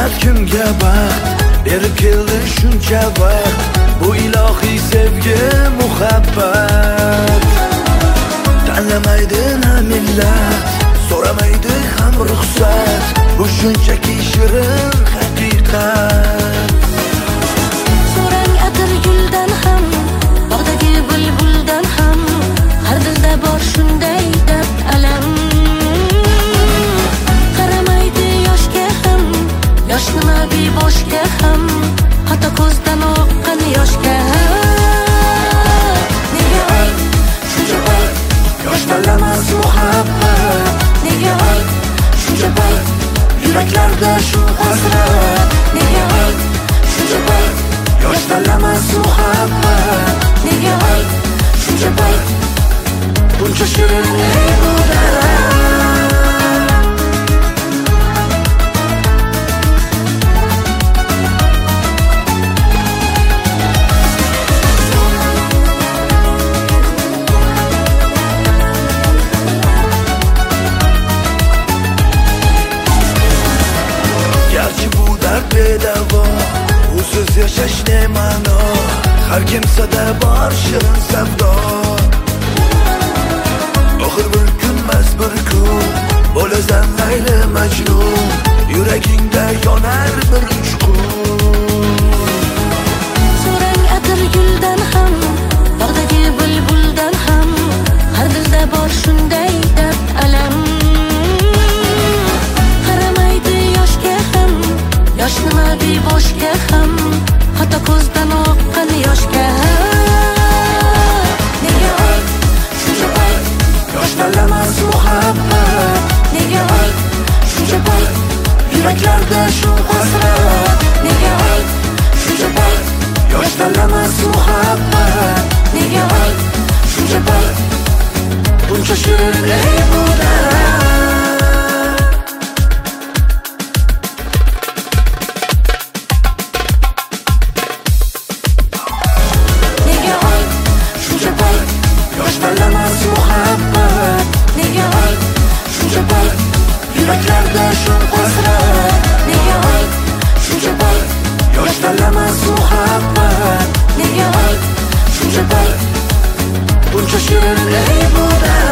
qismat kimga baxt berib keldi shuncha vaqt. Bu ilohiy sevgi muhabbat. Tanlamaydi na millat, so'ramaydi ham ruxsat. Bu shunchaki shirin haqiqat. So'rang atir guldan ham, bog'dagi bulbuldan ham, har dilda bor shunday dard alam. Qaramaydi yoshga ham, yosh nima beboshga ham, hatto ko'zdan oqqan yoshga ham. Nega oy shuncha payt Yosh tanlamas muhabbat. Nega oy shuncha payt Yuraklarda shu hasrat. Nega oy shuncha payt Yosh tanlamas muhabbat. Nega oy shuncha payt Buncha shirin bu dard. Garchi bu dard bedavo, usiz yashash ne ma'no. Har kimsada bor shirin savdo. Oxir bir kunmas bir kun bo'lasan layli majnun. Yuragingda yonar bir uchqun. So'rang atir guldan ham, bog'dagi bulbuldan ham, har dilda bor shunday dard alam. Qaramaydi yoshga ham, yosh nima beboshga ham, hatto ko'zdan oqqan yoshga ham. Nega oy shuncha payt Yosh tanlamas muhabbat. Nega oy shuncha payt Yuraklarda shu hasrat. Nega oy shuncha payt Yosh tanlamas muhabbat. Nega oy shuncha payt Buncha shirin bu dard. Nega oy shuncha payt Yosh tanlamas muhabbat. Nega oy shuncha payt Yuraklarda shu hasrat. Nega oy shuncha payt Yosh tanlamas muhabbat. Nega oy shuncha payt Buncha shirin bu dard.